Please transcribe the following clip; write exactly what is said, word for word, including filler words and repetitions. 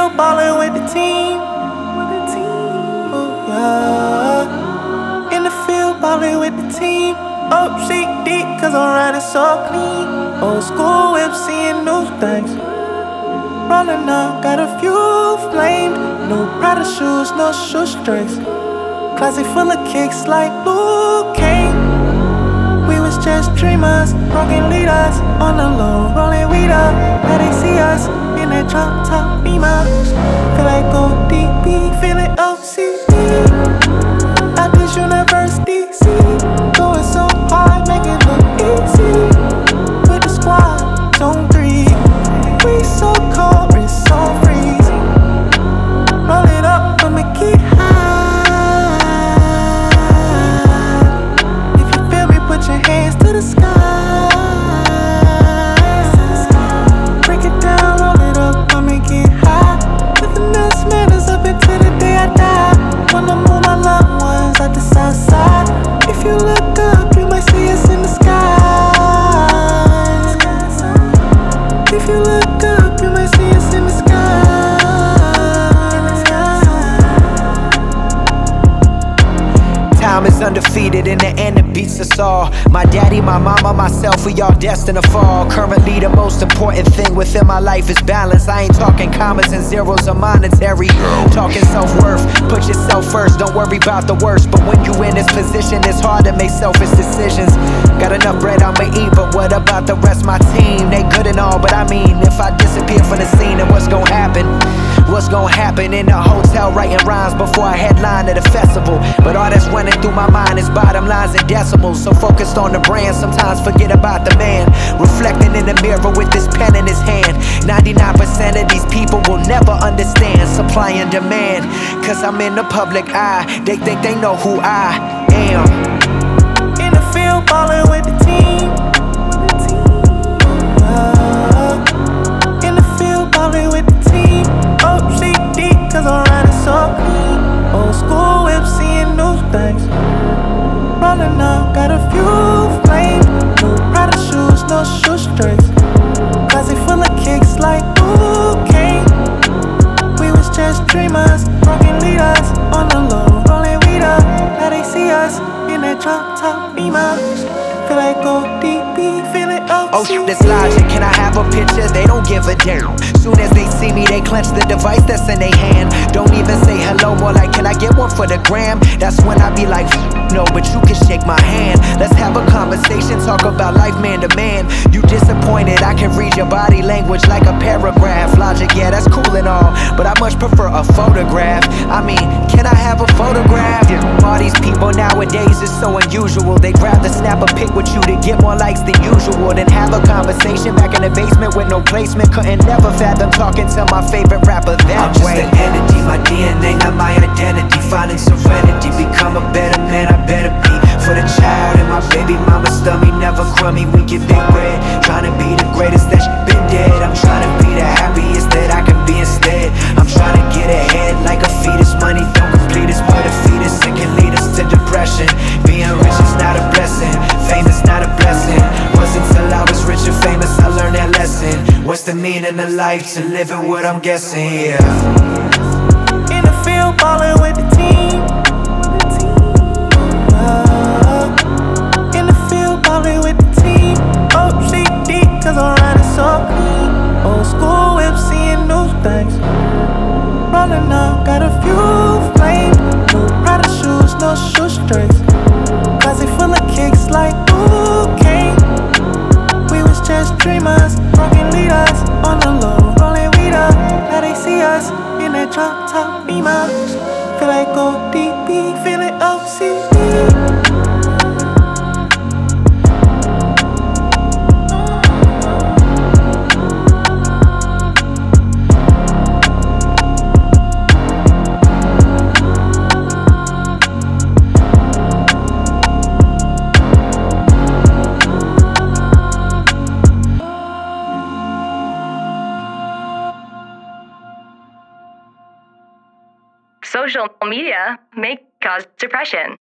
field ballin' with the team. With the team. Oh, yeah. In the field ballin' with the team. Oh, shit deep, cause I'm riding so clean. Old school whip, seeing new things. Rollin' up, got a few flamed. New Prada shoes, no shoestrings. Closet full of kicks like Luke Kane. We was just dreamers, broken leaders. On the low, rolling weed up. Now they see us in that drop top beamer. Feel like O D B, feeling O C D. At this university, going so hard, make it look easy. With the squad, zone three. We so cold, wrist so freeze. Roll it up, I'ma get high. If you feel me, put your hands to the sky. Break it down, roll it up, I'ma get high. Living this man is up until the day I die. Wanna move my loved ones out the south side. If you look up, you might see us in the sky. If you look up, you might see us in the sky. Time is undefeated in the end it beats us all. My daddy, my mama, myself, we all destined to fall. Currently the most important thing within my life is balance. I ain't talking commas and zeros or monetary. Talking self-worth, put yourself first, don't worry about the worst. But when you in this position, it's hard to make selfish decisions. Got enough bread I'ma eat, but what about the rest of my team? They good and all, but I mean, if I disappear from the scene, then what's gonna happen? What's gonna happen in the hotel writing rhymes before I headline at a festival? But all that's running through my mind is bottom lines and decimals. So focused on the brand, sometimes forget about the man. Reflecting in the mirror with this pen in his hand. ninety-nine percent of these people will never understand supply and demand. Cause I'm in the public eye, they think they know who I am. In the field ballin' with the team. Uh, in the field ballin' with the team. Oh, shit deep, cause I'm riding so clean. Old school whip, seeing new things. Rollin' up, got a few flames. New Prada shoes, no shoestrings. Closet full of kicks like Luke Kane. We was just dreamers, broken leaders. On the low, rolling weed up. Now they see us in that drop top beamer. Feel like O D B, feeling O C D. Oh shit, this logic, can I have a picture? They don't give a damn. Soon as they see me, they clench the device that's in their hand. Don't even say hello, more like, can I get one for the gram? That's when I be like, no, but you can shake my hand. Let's have a conversation, talk about life man to man. You disappointed, I can read your body language like a paragraph. Logic, yeah, that's cool and all, but I much prefer a photograph. I mean, can I have a photograph? All these people nowadays is so unusual. They'd rather snap a pic with you to get more likes than usual than have a conversation back in the basement with no placement. Couldn't never fathom talking to my favorite rapper that I'm just way. an entity, my D N A, not my identity. Finding serenity, become a better man, I better be. For the child and my baby mama stomach, never crummy, we get big bread. Trying to be the greatest that you been dead. I'm trying to be the happiest that I can be instead. I'm trying to get ahead like a fetus. Money don't complete us, but a fetus. It can lead us to depression. Being rich is not a blessing, fame is not a blessing. Wasn't till I was rich and famous I learned that lesson. What's the meaning of life? To live it what I'm guessing, yeah. In the field ballin' with the team. Uh, in the field ballin' with the team. Oh, shit deep, cause I'm riding so clean. Old school whip, seeing new things. Rollin' up, got a few flames. New Prada shoes, no shoestrings. Closet full of kicks like Luke Kane. We was just dreamers, broken leaders. On the low, rolling weed up. Now they see us in that drop top beamer. Feel like O D B, feeling O C D. Social media may cause depression.